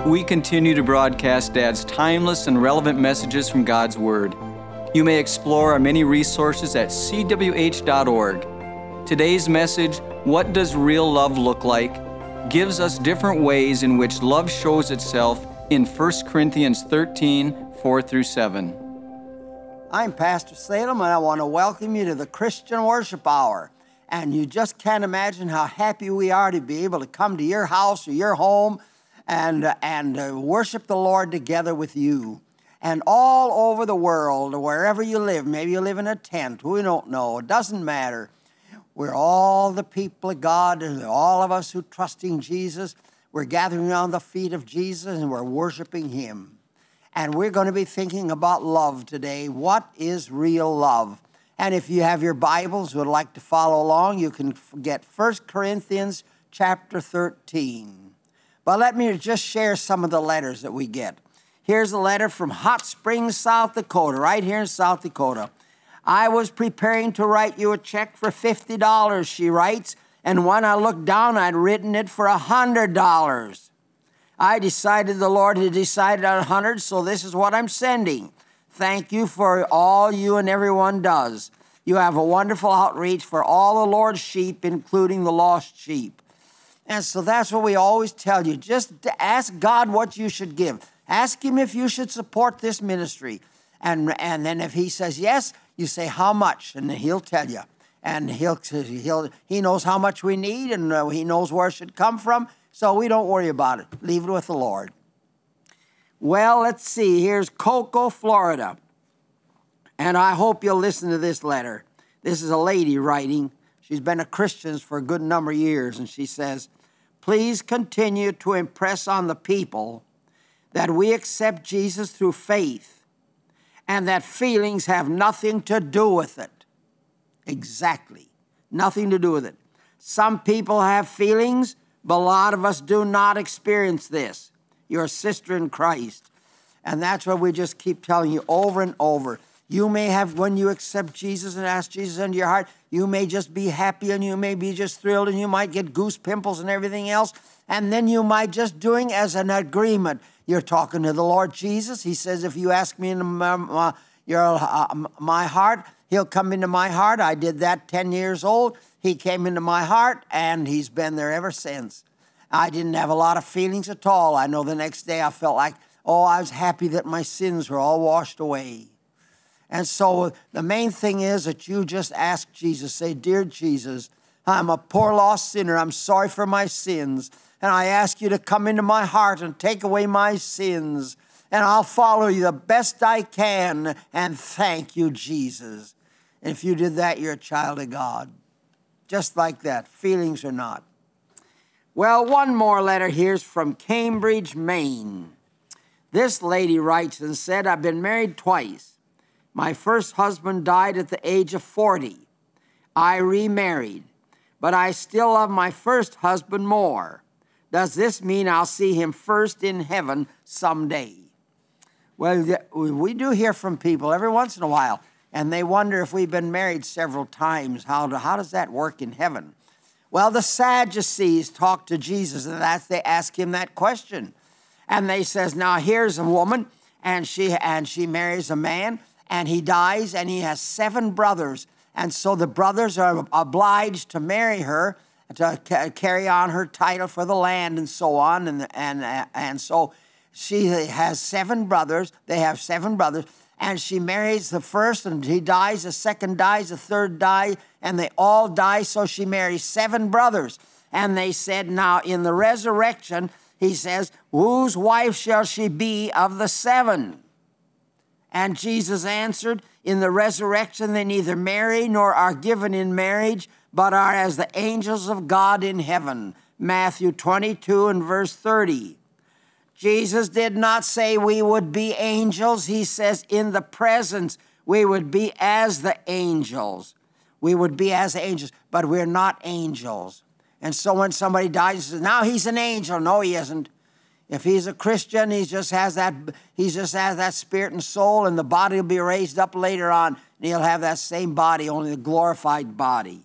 we continue to broadcast Dad's timeless and relevant messages from God's Word. You may explore our many resources at cwh.org. Today's message, What Does Real Love Look Like?, gives us different ways in which love shows itself in 1 Corinthians 13, 4-7. I'm Pastor Salem, and I want to welcome you to the Christian Worship Hour. And you just can't imagine how happy we are to be able to come to your house or your home and worship the Lord together with you. And all over the world, wherever you live, maybe you live in a tent, we don't know, it doesn't matter. We're all the people of God, and all of us who trusting Jesus. We're gathering around the feet of Jesus and we're worshiping Him. And we're going to be thinking about love today. What is real love? And if you have your Bibles, would like to follow along, you can get 1 Corinthians chapter 13. But let me just share some of the letters that we get. Here's a letter from Hot Springs, South Dakota, right here in South Dakota. I was preparing to write you a check for $50, she writes, and when I looked down, I'd written it for $100. The Lord had decided on 100, so this is what I'm sending. Thank you for all you and everyone does. You have a wonderful outreach for all the Lord's sheep, including the lost sheep. And so that's what we always tell you. Just to ask God what you should give. Ask Him if you should support this ministry. And then if He says yes, you say how much, and He'll tell you. And He knows how much we need, and He knows where it should come from. So we don't worry about it. Leave it with the Lord. Well, let's see. Here's Cocoa, Florida. And I hope you'll listen to this letter. This is a lady writing. She's been a Christian for a good number of years. And she says, please continue to impress on the people that we accept Jesus through faith and that feelings have nothing to do with it. Exactly. Nothing to do with it. Some people have feelings, but a lot of us do not experience this. You're a sister in Christ. And that's what we just keep telling you over and over. You may have, when you accept Jesus and ask Jesus into your heart, you may just be happy and you may be just thrilled and you might get goose pimples and everything else. And then you might just doing as an agreement. You're talking to the Lord Jesus. He says, if you ask me in my heart, He'll come into my heart. I did that 10 years old. He came into my heart and He's been there ever since. I didn't have a lot of feelings at all. I know the next day I felt like, I was happy that my sins were all washed away. And so the main thing is that you just ask Jesus, say, dear Jesus, I'm a poor lost sinner. I'm sorry for my sins. And I ask you to come into my heart and take away my sins. And I'll follow you the best I can. And thank you, Jesus. And if you did that, you're a child of God. Just like that, feelings or not. Well, one more letter here's from Cambridge, Maine. This lady writes and said, I've been married twice. My first husband died at the age of 40. I remarried, but I still love my first husband more. Does this mean I'll see him first in heaven someday? Well, we do hear from people every once in a while, and they wonder if we've been married several times. How does that work in heaven? Well, the Sadducees talk to Jesus, and they ask Him that question. And they says, now here's a woman, and she marries a man, and he dies, and he has 7 brothers. And so the brothers are obliged to marry her, to carry on her title for the land and so on. And so she has 7 brothers. They have 7 brothers. And she marries the first, and he dies. The second dies. The third dies. And they all die. So she marries 7 brothers. And they said, now in the resurrection, He says, whose wife shall she be of the 7? And Jesus answered, in the resurrection they neither marry nor are given in marriage, but are as the angels of God in heaven. Matthew 22 and verse 30. Jesus did not say we would be angels. He says in the presence we would be as the angels. We would be as angels, but we're not angels. And so when somebody dies, he says, now he's an angel. No, he isn't. If he's a Christian, he just has that spirit and soul, and the body will be raised up later on, and he'll have that same body, only the glorified body.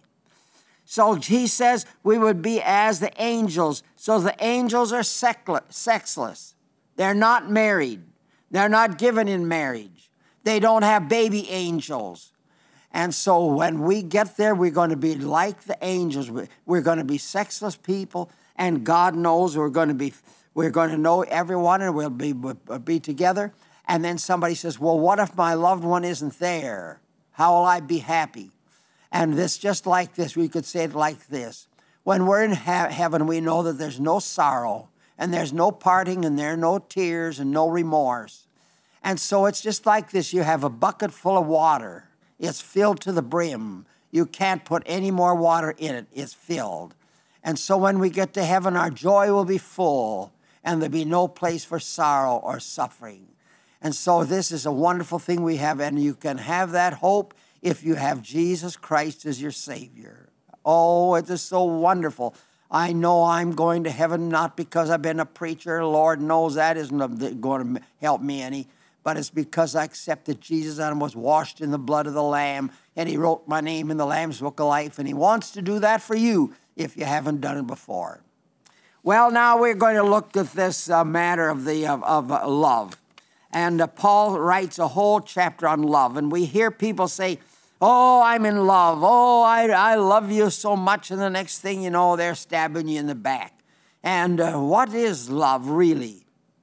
So he says we would be as the angels. So the angels are sexless. They're not married. They're not given in marriage. They don't have baby angels. And so when we get there, we're going to be like the angels. We're going to be sexless people, and God knows we're going to know everyone, and we'll be together. And then somebody says, well, what if my loved one isn't there? How will I be happy? And this, just like this, we could say it like this. When we're in heaven, we know that there's no sorrow, and there's no parting, and there are no tears, and no remorse. And so it's just like this. You have a bucket full of water. It's filled to the brim. You can't put any more water in it. It's filled. And so when we get to heaven, our joy will be full, and there'll be no place for sorrow or suffering. And so this is a wonderful thing we have, and you can have that hope if you have Jesus Christ as your Savior. Oh, it is so wonderful. I know I'm going to heaven not because I've been a preacher. Lord knows that isn't going to help me any. But it's because I accepted Jesus and was washed in the blood of the Lamb, and He wrote my name in the Lamb's Book of Life, and He wants to do that for you if you haven't done it before. Well, now we're going to look at this matter of love. And Paul writes a whole chapter on love, and we hear people say, oh, I'm in love. Oh, I love you so much, and the next thing you know, they're stabbing you in the back. And what is love really?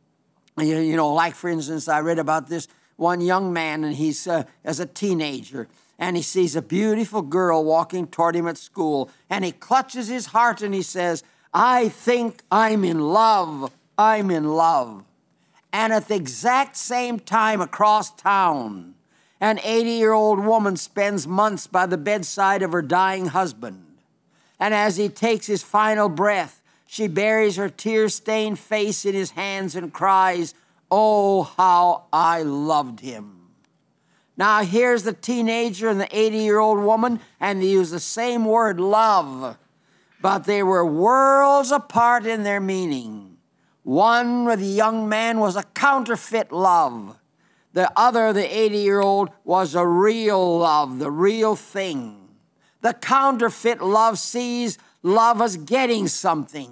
You know, like, for instance, I read about this one young man, and he's as a teenager, and he sees a beautiful girl walking toward him at school, and he clutches his heart, and he says, I think I'm in love. I'm in love. And at the exact same time across town, an 80-year-old woman spends months by the bedside of her dying husband. And as he takes his final breath, she buries her tear-stained face in his hands and cries, oh, how I loved him. Now, here's the teenager and the 80-year-old woman, and they use the same word, love. But they were worlds apart in their meaning. One with the young man was a counterfeit love. The other, the 80-year-old, was a real love, the real thing. The counterfeit love sees love as getting something.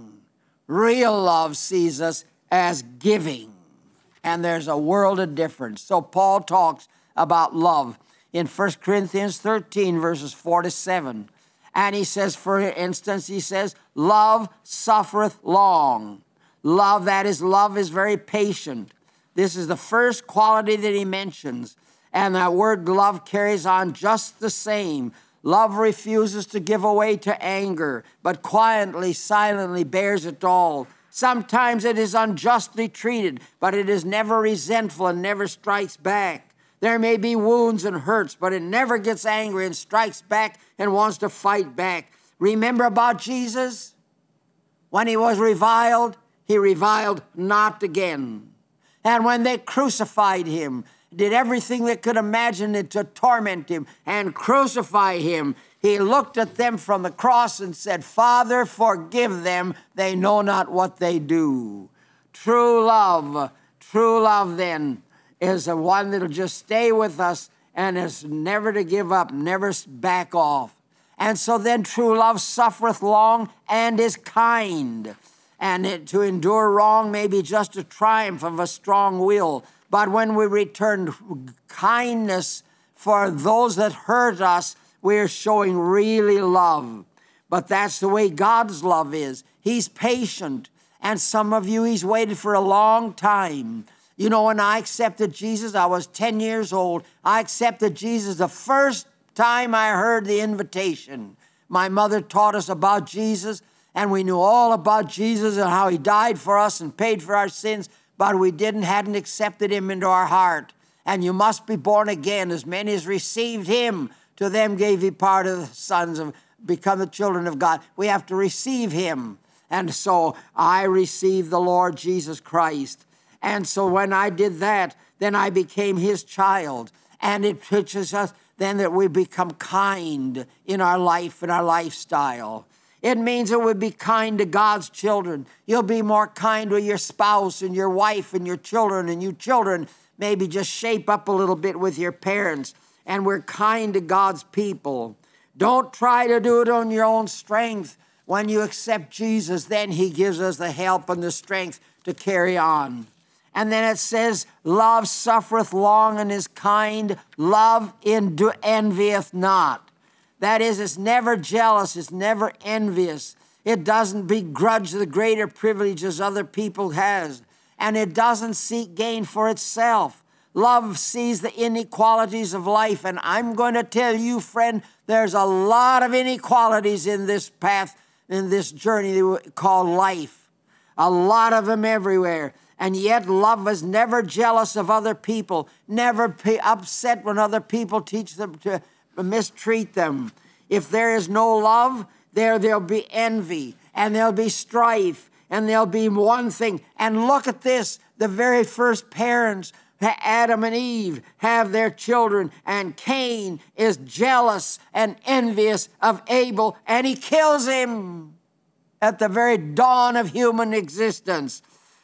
Real love sees us as giving. And there's a world of difference. So Paul talks about love in 1 Corinthians 13, verses 4 to 7. And he says, for instance, he says, love suffereth long. Love is very patient. This is the first quality that he mentions. And that word love carries on just the same. Love refuses to give way to anger, but quietly, silently bears it all. Sometimes it is unjustly treated, but it is never resentful and never strikes back. There may be wounds and hurts, but it never gets angry and strikes back and wants to fight back. Remember about Jesus? When he was reviled, he reviled not again. And when they crucified him, did everything they could imagine it to torment him and crucify him, he looked at them from the cross and said, Father, forgive them. They know not what they do. True love then is the one that'll just stay with us and is never to give up, never back off. And so then true love suffereth long and is kind. And to endure wrong may be just a triumph of a strong will. But when we return kindness for those that hurt us, we're showing really love. But that's the way God's love is. He's patient. And some of you, He's waited for a long time. You know, when I accepted Jesus, I was 10 years old. I accepted Jesus the first time I heard the invitation. My mother taught us about Jesus, and we knew all about Jesus and how He died for us and paid for our sins, but we hadn't accepted Him into our heart. And you must be born again. As many as received Him, to them gave He part of the sons of become the children of God. We have to receive Him. And so I received the Lord Jesus Christ. And so when I did that, then I became His child. And it teaches us then that we become kind in our life and our lifestyle. It means that we be kind to God's children. You'll be more kind to your spouse and your wife and your children. And you children maybe just shape up a little bit with your parents. And we're kind to God's people. Don't try to do it on your own strength. When you accept Jesus, then He gives us the help and the strength to carry on. And then it says, love suffereth long and is kind. Love envieth not. That is, it's never jealous. It's never envious. It doesn't begrudge the greater privileges other people has. And it doesn't seek gain for itself. Love sees the inequalities of life. And I'm going to tell you, friend, there's a lot of inequalities in this path, in this journey called life. A lot of them everywhere. And yet love is never jealous of other people, never upset when other people teach them to mistreat them. If there is no love, there'll be envy, and there'll be strife, and there'll be one thing. And look at this, the very first parents, Adam and Eve, have their children, and Cain is jealous and envious of Abel, and he kills him at the very dawn of human existence.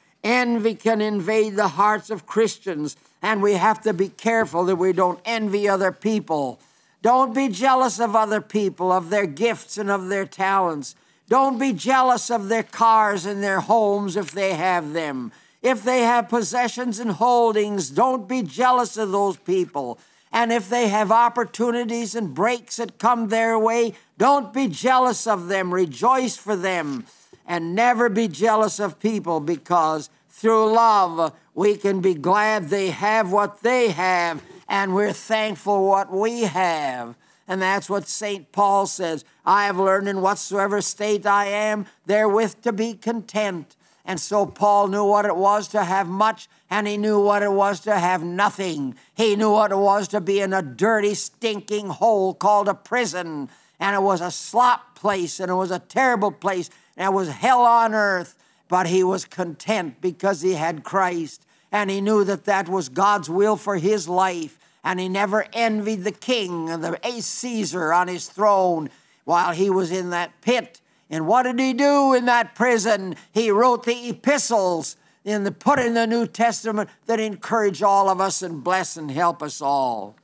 Envy can invade the hearts of Christians, and we have to be careful that we don't envy other people. Don't be jealous of other people, of their gifts and of their talents. Don't be jealous of their cars and their homes if they have them. If they have possessions and holdings, don't be jealous of those people. And if they have opportunities and breaks that come their way, don't be jealous of them. Rejoice for them. And never be jealous of people, because through love we can be glad they have what they have, and we're thankful what we have. And that's what St. Paul says. I have learned in whatsoever state I am, therewith to be content. And so Paul knew what it was to have much, and he knew what it was to have nothing. He knew what it was to be in a dirty, stinking hole called a prison. And it was a slop place, and it was a terrible place, and it was hell on earth. But he was content because he had Christ, and he knew that that was God's will for his life. And he never envied the king and the Caesar on his throne while he was in that pit. And what did he do in that prison? He wrote the epistles put in the New Testament that encourage all of us and bless and help us all.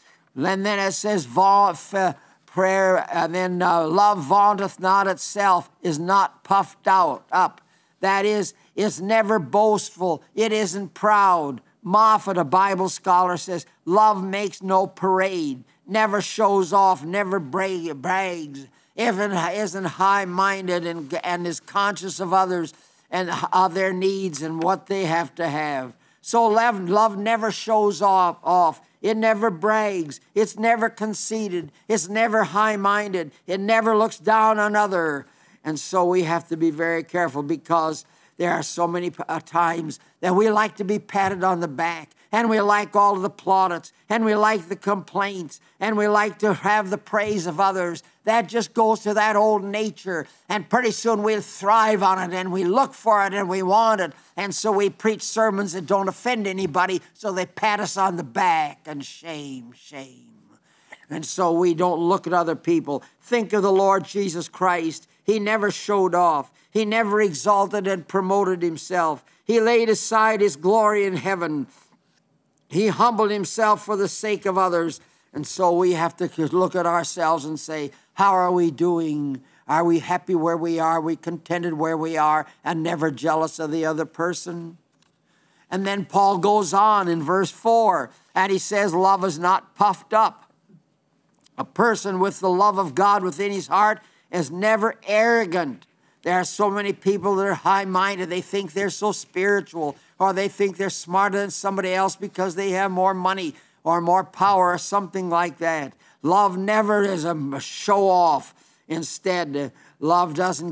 And then it says, prayer, and then love vaunteth not itself, is not puffed up. That is, it's never boastful. It isn't proud. Moffat, a Bible scholar, says, love makes no parade, never shows off, never brags, isn't high-minded and is conscious of others and of their needs and what they have to have. So love never shows off. It never brags. It's never conceited. It's never high-minded. It never looks down on others. And so we have to be very careful, because there are so many times that we like to be patted on the back, and we like all of the plaudits, and we like the complaints, and we like to have the praise of others. That just goes to that old nature, and pretty soon we'll thrive on it, and we look for it, and we want it. And so we preach sermons that don't offend anybody, so they pat us on the back, and shame. And so we don't look at other people. Think of the Lord Jesus Christ. He never showed off. He never exalted and promoted himself. He laid aside his glory in heaven. He humbled himself for the sake of others. And so we have to look at ourselves and say, how are we doing? Are we happy where we are? Are we contented where we are and never jealous of the other person? And then Paul goes on in verse 4, and he says, love is not puffed up. A person with the love of God within his heart is never arrogant. There are so many people that are high-minded. They think they're so spiritual, or they think they're smarter than somebody else because they have more money or more power or something like that. Love never is a show-off. Instead, love doesn't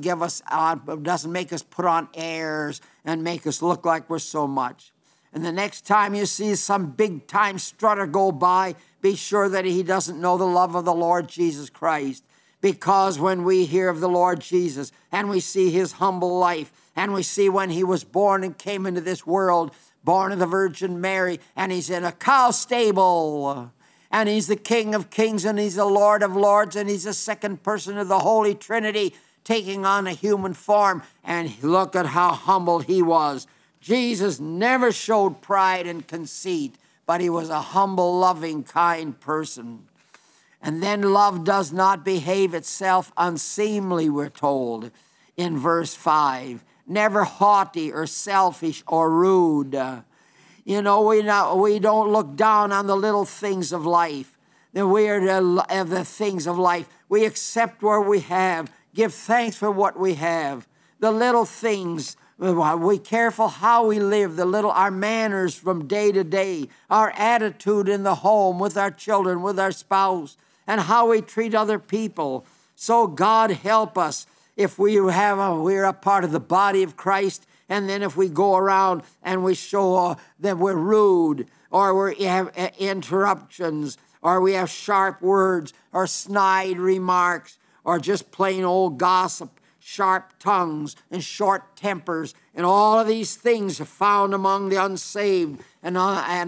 make us put on airs and make us look like we're so much. And the next time you see some big-time strutter go by, be sure that he doesn't know the love of the Lord Jesus Christ. Because when we hear of the Lord Jesus and we see his humble life, and we see when he was born and came into this world, born of the Virgin Mary, and he's in a cow stable, and he's the King of Kings, and he's the Lord of Lords, and he's the second person of the Holy Trinity taking on a human form, and look at how humble he was. Jesus never showed pride and conceit, but he was a humble, loving, kind person. And then love does not behave itself unseemly, we're told in verse 5. never haughty or selfish or rude. We don't look down on the little things of life. We are the things of life. We accept what we have. Give thanks for what we have. The little things, we're careful how we live, our manners from day to day, our attitude in the home with our children, with our spouse, and how we treat other people. So God help us if we're a part of the body of Christ, and then if we go around and we show that we're rude, or we have interruptions, or we have sharp words, or snide remarks, or just plain old gossip, sharp tongues, and short tempers, and all of these things are found among the unsaved and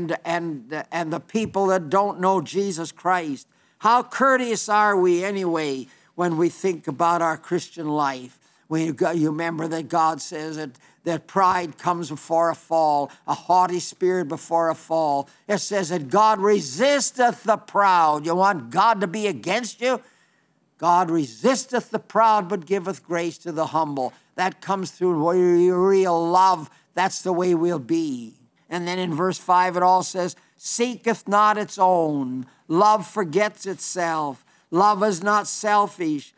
the people that don't know Jesus Christ. How courteous are we anyway when we think about our Christian life? You remember that God says that pride comes before a fall, a haughty spirit before a fall. It says that God resisteth the proud. You want God to be against you? God resisteth the proud, but giveth grace to the humble. That comes through real love. That's the way we'll be. And then in verse 5 it all says, seeketh not its own. Love forgets itself. Love is not selfish.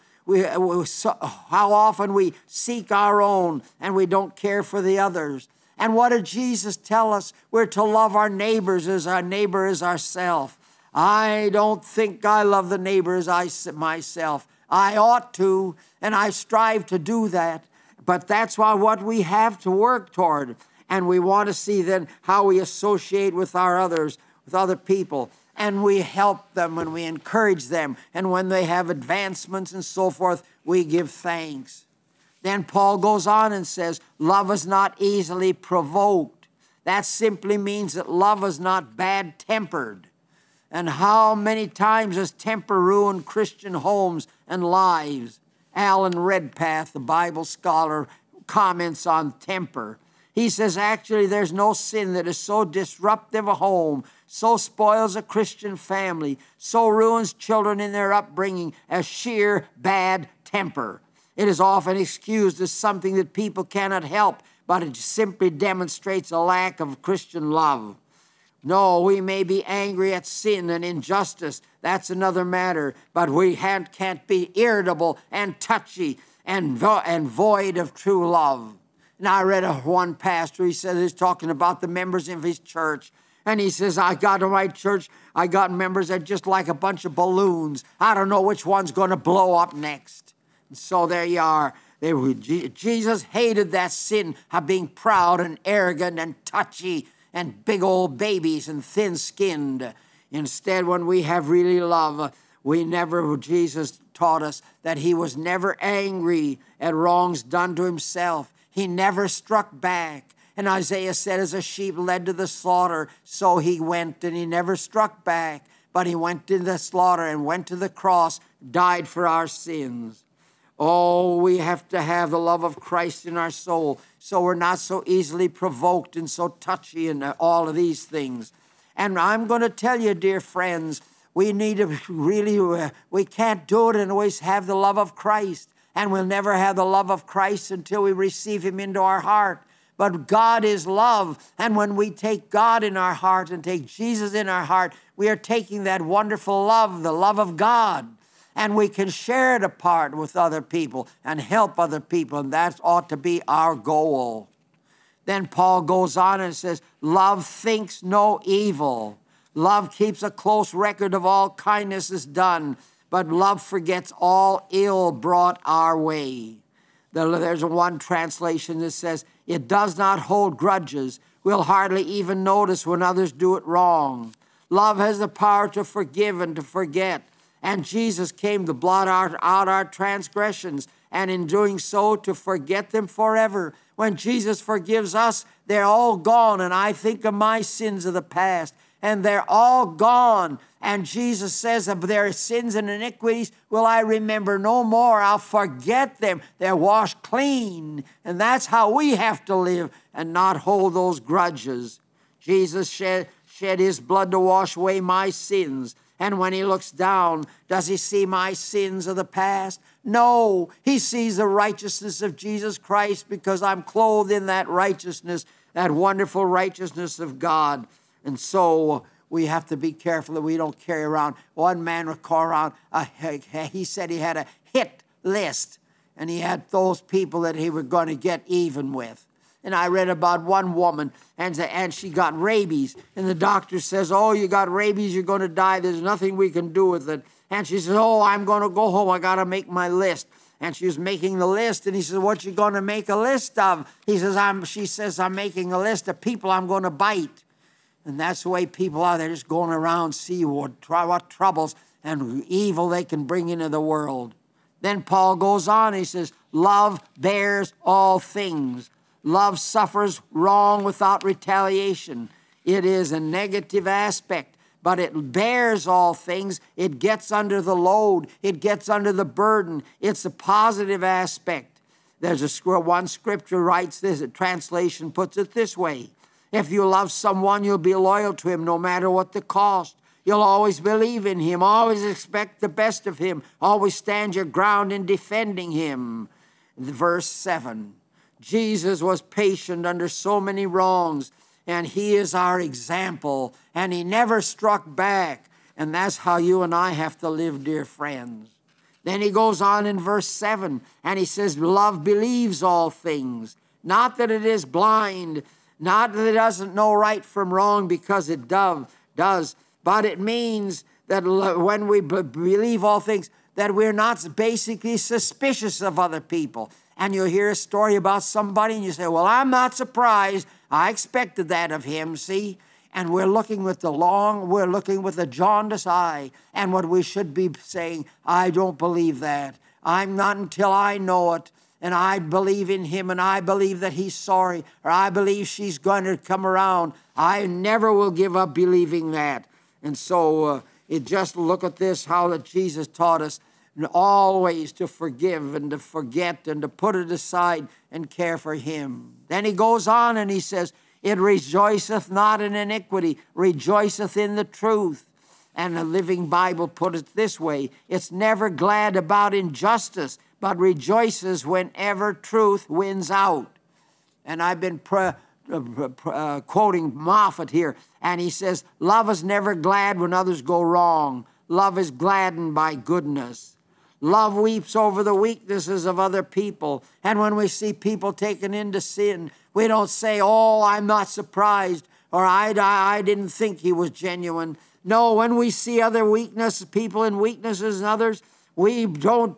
How often we seek our own and we don't care for the others. And what did Jesus tell us? We're to love our neighbors as our neighbor is ourself. I don't think I love the neighbor as myself. I ought to, and I strive to do that. But that's what we have to work toward. And we want to see then how we associate with other people. And we help them and we encourage them. And when they have advancements and so forth, we give thanks. Then Paul goes on and says, love is not easily provoked. That simply means that love is not bad-tempered. And how many times has temper ruined Christian homes and lives? Alan Redpath, the Bible scholar, comments on temper. He says, actually, there's no sin that is so disruptive a home, so spoils a Christian family, so ruins children in their upbringing as sheer bad temper. It is often excused as something that people cannot help, but it simply demonstrates a lack of Christian love. No, we may be angry at sin and injustice. That's another matter. But we can't be irritable and touchy and void of true love. And I read one pastor, he said he's talking about the members of his church. And he says, I got in my church, I got members that are just like a bunch of balloons. I don't know which one's going to blow up next. And so there you are. Jesus hated that sin of being proud and arrogant and touchy and big old babies and thin-skinned. Instead, when we have really love, Jesus taught us that he was never angry at wrongs done to himself. He never struck back. And Isaiah said, as a sheep led to the slaughter, so he went, and he never struck back, but he went to the slaughter and went to the cross, died for our sins. Oh, we have to have the love of Christ in our soul so we're not so easily provoked and so touchy and all of these things. And I'm going to tell you, dear friends, we need to really, we can't do it and always have the love of Christ. And we'll never have the love of Christ until we receive him into our heart. But God is love. And when we take God in our heart and take Jesus in our heart, we are taking that wonderful love, the love of God. And we can share it apart with other people and help other people. And that ought to be our goal. Then Paul goes on and says, love thinks no evil. Love keeps a close record of all kindness is done. But love forgets all ill brought our way. There's one translation that says, it does not hold grudges. We'll hardly even notice when others do it wrong. Love has the power to forgive and to forget. And Jesus came to blot out our transgressions, and in doing so to forget them forever. When Jesus forgives us, they're all gone. And I think of my sins of the past, and they're all gone. And Jesus says, of their sins and iniquities will I remember no more. I'll forget them. They're washed clean. And that's how we have to live and not hold those grudges. Jesus shed his blood to wash away my sins. And when he looks down, does he see my sins of the past? No, he sees the righteousness of Jesus Christ, because I'm clothed in that righteousness, that wonderful righteousness of God. And so we have to be careful that we don't carry around. One man would call around, he said he had a hit list, and he had those people that he was going to get even with. And I read about one woman, and she got rabies. And the doctor says, oh, you got rabies, you're going to die. There's nothing we can do with it. And she says, oh, I'm going to go home. I got to make my list. And she was making the list. And he says, what you going to make a list of? She says, I'm making a list of people I'm going to bite. And that's the way people are. They're just going around, see what troubles and evil they can bring into the world. Then Paul goes on. He says, love bears all things. Love suffers wrong without retaliation. It is a negative aspect, but it bears all things. It gets under the load. It gets under the burden. It's a positive aspect. There's one scripture writes this, a translation puts it this way. If you love someone, you'll be loyal to him no matter what the cost. You'll always believe in him, always expect the best of him, always stand your ground in defending him. Verse 7. Jesus was patient under so many wrongs, and he is our example, and he never struck back. And that's how you and I have to live, dear friends. Then he goes on in verse 7, and he says, love believes all things. Not that it is blind, not that it doesn't know right from wrong, because it does, but it means that when we believe all things, that we're not basically suspicious of other people. And you'll hear a story about somebody and you say, well, I'm not surprised. I expected that of him, see? And we're looking with a jaundiced eye. And what we should be saying, I don't believe that. I'm not until I know it. And I believe in him, and I believe that he's sorry, or I believe she's going to come around. I never will give up believing that. And so just look at this, how that Jesus taught us always to forgive and to forget and to put it aside and care for him. Then he goes on and he says, it rejoiceth not in iniquity, rejoiceth in the truth. And the Living Bible put it this way, it's never glad about injustice, but rejoices whenever truth wins out. And I've been quoting Moffat here, and he says, love is never glad when others go wrong. Love is gladdened by goodness. Love weeps over the weaknesses of other people. And when we see people taken into sin, we don't say, oh, I'm not surprised, or I didn't think he was genuine. No, when we see other weaknesses, people in weaknesses and others, we don't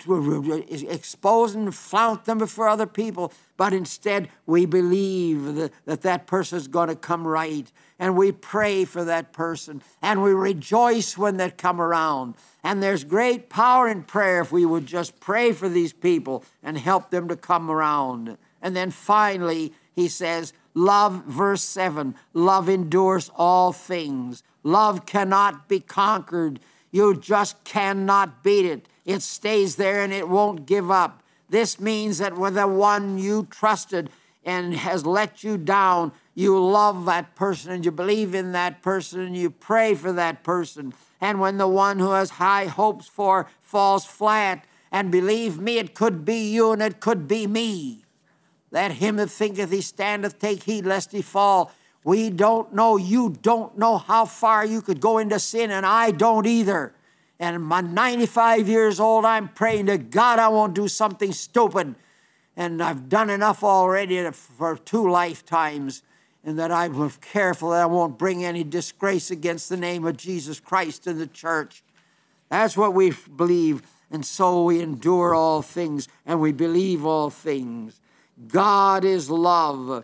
expose and flaunt them before other people, but instead we believe that person is going to come right. And we pray for that person, and we rejoice when they come around. And there's great power in prayer if we would just pray for these people and help them to come around. And then finally, he says, love, verse 7, love endures all things. Love cannot be conquered. You just cannot beat it. It stays there and it won't give up. This means that with the one you trusted and has let you down, you love that person and you believe in that person and you pray for that person. And when the one who has high hopes for falls flat, and believe me, it could be you and it could be me. Let him that thinketh he standeth take heed lest he fall. We don't know. You don't know how far you could go into sin, and I don't either. And I'm 95 years old. I'm praying to God I won't do something stupid. And I've done enough already for 2 lifetimes, and that I'm careful that I won't bring any disgrace against the name of Jesus Christ in the church. That's what we believe. And so we endure all things, and we believe all things. God is love.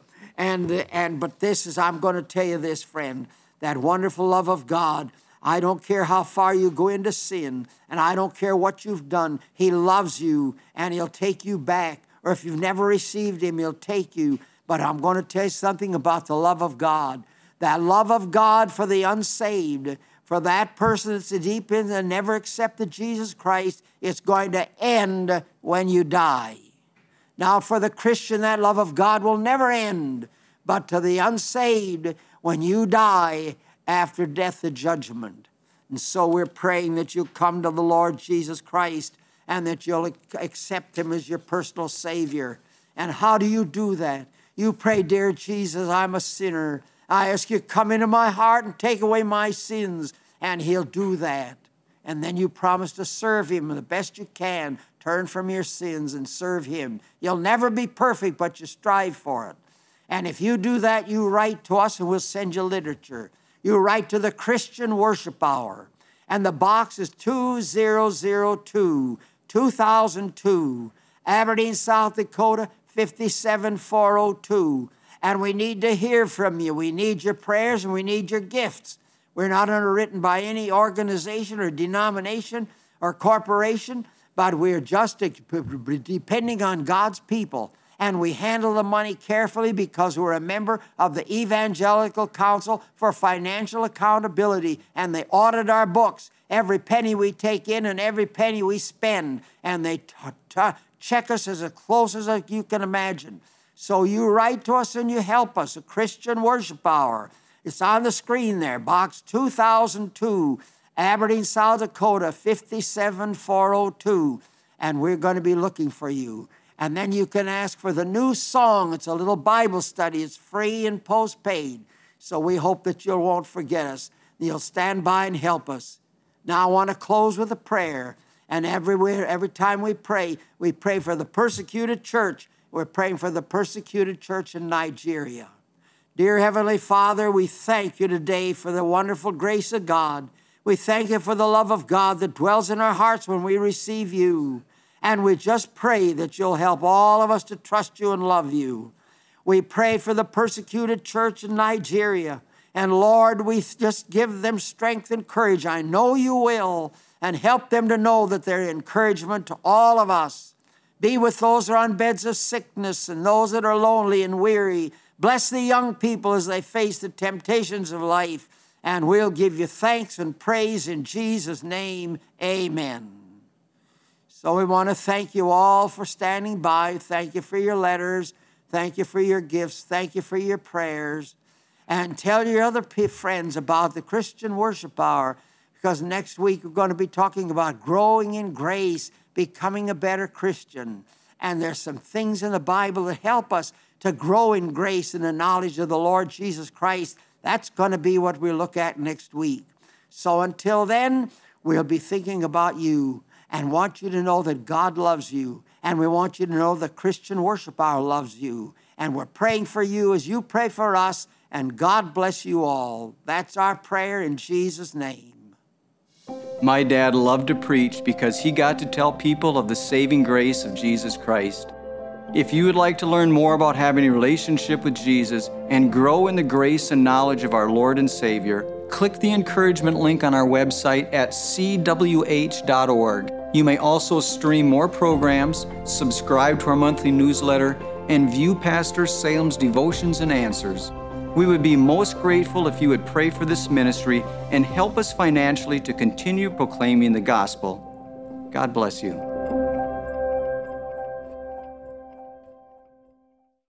But this is, I'm going to tell you this, friend, that wonderful love of God, I don't care how far you go into sin, and I don't care what you've done. He loves you, and he'll take you back. Or if you've never received him, he'll take you. But I'm going to tell you something about the love of God. That love of God for the unsaved, for that person that's deep in and never accepted Jesus Christ, it's going to end when you die. Now, for the Christian, that love of God will never end. But to the unsaved, when you die, after death, the judgment. And so we're praying that you'll come to the Lord Jesus Christ and that you'll accept him as your personal Savior. And how do you do that? You pray, dear Jesus, I'm a sinner. I ask you to come into my heart and take away my sins. And he'll do that. And then you promise to serve him the best you can. Turn from your sins and serve him. You'll never be perfect, but you strive for it. And if you do that, you write to us and we'll send you literature. You write to the Christian Worship Hour. And the box is 2002, 2002, Aberdeen, South Dakota, 57402. And we need to hear from you. We need your prayers and we need your gifts. We're not underwritten by any organization or denomination or corporation, but we're just depending on God's people. And we handle the money carefully because we're a member of the Evangelical Council for Financial Accountability, and they audit our books, every penny we take in and every penny we spend, and they check us as close as you can imagine. So you write to us and you help us, a Christian Worship Hour. It's on the screen there, box 2002, Aberdeen, South Dakota, 57402, and we're going to be looking for you. And then you can ask for the new song. It's a little Bible study. It's free and postpaid. So we hope that you won't forget us. You'll stand by and help us. Now I want to close with a prayer. And every time we pray for the persecuted church. We're praying for the persecuted church in Nigeria. Dear Heavenly Father, we thank you today for the wonderful grace of God. We thank you for the love of God that dwells in our hearts when we receive you. And we just pray that you'll help all of us to trust you and love you. We pray for the persecuted church in Nigeria. And Lord, we just give them strength and courage. I know you will. And help them to know that they're encouragement to all of us. Be with those that are on beds of sickness and those that are lonely and weary. Bless the young people as they face the temptations of life. And we'll give you thanks and praise in Jesus' name. Amen. So we want to thank you all for standing by. Thank you for your letters. Thank you for your gifts. Thank you for your prayers. And tell your other friends about the Christian Worship Hour, because next week we're going to be talking about growing in grace, becoming a better Christian. And there's some things in the Bible that help us to grow in grace and the knowledge of the Lord Jesus Christ. That's going to be what we'll look at next week. So until then, we'll be thinking about you and want you to know that God loves you. And we want you to know the Christian Worship Hour loves you. And we're praying for you as you pray for us. And God bless you all. That's our prayer in Jesus' name. My dad loved to preach because he got to tell people of the saving grace of Jesus Christ. If you would like to learn more about having a relationship with Jesus and grow in the grace and knowledge of our Lord and Savior, click the encouragement link on our website at cwh.org. You may also stream more programs, subscribe to our monthly newsletter, and view Pastor Salem's devotions and answers. We would be most grateful if you would pray for this ministry and help us financially to continue proclaiming the gospel. God bless you.